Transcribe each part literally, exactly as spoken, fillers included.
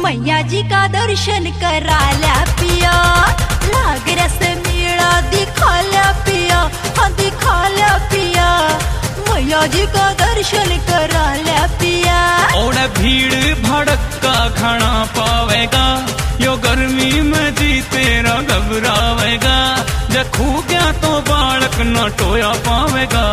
मैया जी का दर्शन कराल्या पिया, लाग रस मेला दिखाल्या पिया, हाँ दिखाल्या पिया, मैया जी का दर्शन कराल्या पिया। और भीड़ भड़का खाना पावेगा, यो गर्मी में जी तेरा घबरावेगा, जखू गया तो बालक न टोया पावेगा।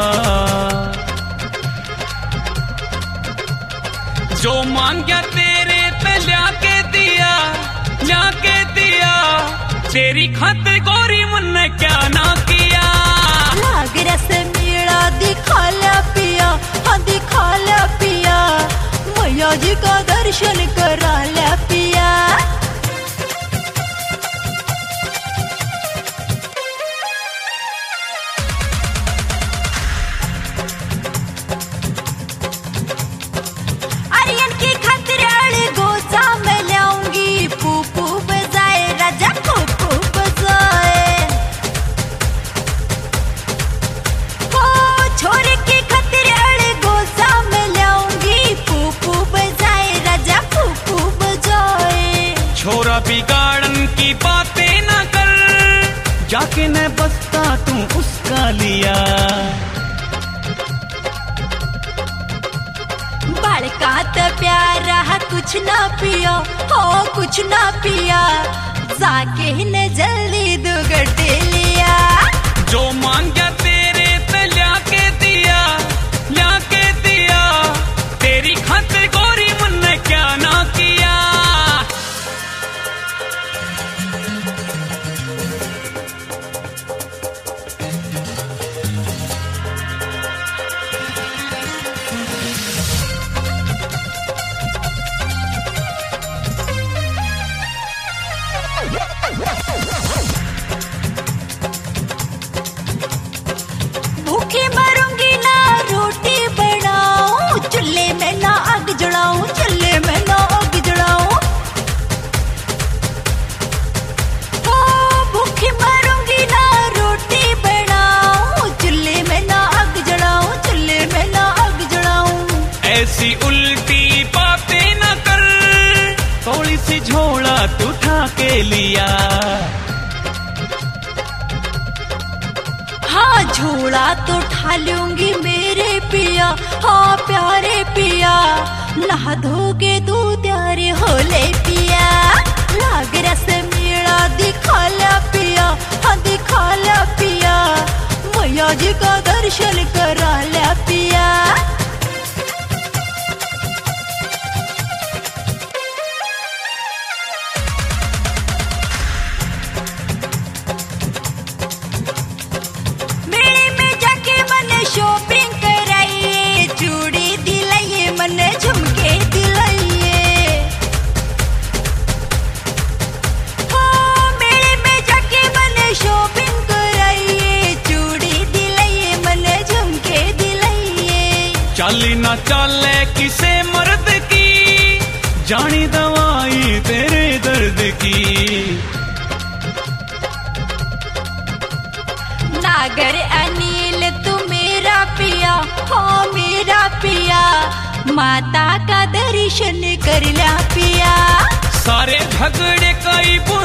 जो मांगया तेरे पे लाके दिया, लाके दिया, तेरी खातिर गोरी मन ने क्या ना किया। लाग रस मेला दिखाल्या पिया, हाँ दिखाल्या पिया, मैया जी का दर्शन कराल्या पिया। आर्यन की खातिर अलगोजा मैं लाऊंगी, फूफू बजाए राजा फूफू बजाए। हो छोरे की खातिर अलगोजा मैं लाऊंगी, फूफू बजाए राजा फूफू बजाए। छोरा बिगाड़न की बातें न कर, जाके न बसता तू उसका लिया। बालका त प्यारा कुछ ना पिया, हो कुछ ना पिया, जाके न जल्दी दो गड्ढे लिया। जो मांगया तेरे पे लाके दिया, लाके दिया, तेरी खातिर गोरी मन ने क्या ना किया। भूखे मरूंगी ना रोटी बनाऊं, चूल्हे में ना आग जलाऊं, चूल्हे में ना आग जलाऊं। ओ भूखे मरूंगी ना रोटी बनाऊं, चूल्हे में ना आग जलाऊं, चूल्हे में ना आग जलाऊं। ऐसी उल्टी बातें न कर, थोड़ी सी झोला तू उठा के लिया। हाँ झोला तो उठा लूंगी मेरे पिया, हाँ प्यारे पिया, नहा धोके तू त्यारे होले पिया। लाग रस मेला दिखाल्या पिया, हाँ दिखाल्या पिया, मैया जी का दर्शन कराल्या पिया। मेले में जाके मन शॉपिंग कराइए, चूड़ी दिलाइए, मन झुमके दिलाइए। हो मेले में जाके मन शॉपिंग कराइए, चूड़ी दिलाइए, मन झुमके दिलाइए। चाली ना चाले किसे मर्द की, जानी दवाई तेरे दर्द की। नागर अनिल तू मेरा पिया, हो मेरा पिया, माता का दर्शन कर लिया पिया। सारे झगड़े कई